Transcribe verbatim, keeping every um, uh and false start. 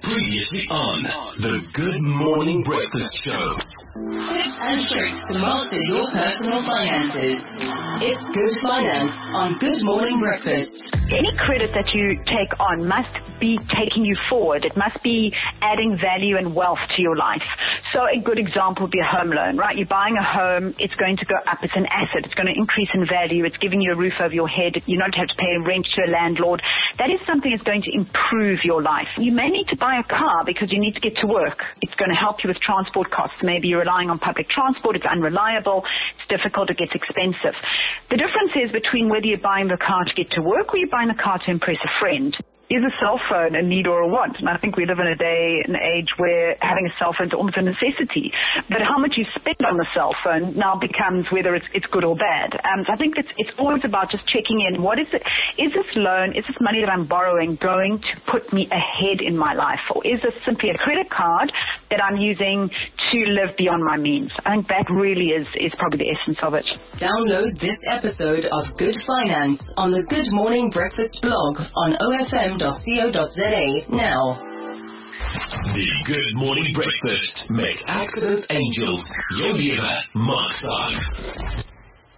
Previously on the Good Morning Breakfast Show. Tips and tricks to master your personal finances. It's Good Finance on Good Morning Breakfast. Any credit that you take on must be taking you forward. It must be adding value and wealth to your life. So a good example would be a home loan, right? You're buying a home, it's going to go up, it's an asset, it's going to increase in value, it's giving you a roof over your head, you don't have to pay rent to a landlord. That is something that's going to improve your life. You may need to buy a car because you need to get to work. It's going to help you with transport costs. Maybe you're relying on public transport, it's unreliable, it's difficult, it gets expensive. The difference is between whether you're buying the car to get to work or you're buying the car to impress a friend. Is a cell phone a need or a want? And I think we live in a day, an age where having a cell phone is almost a necessity. But how much you spend on the cell phone now becomes whether it's it's good or bad. Um, so I think it's it's always about just checking in. What is it? Is this loan, is this money that I'm borrowing going to put me ahead in my life? Or is this simply a credit card that I'm using to live beyond my means? I think that really is, is probably the essence of it. Download this episode of Good Finance on the Good Morning Breakfast blog on O F M dot co dot za now. The Good Morning Breakfast makes accidents angels. Your leader, Mark Stark.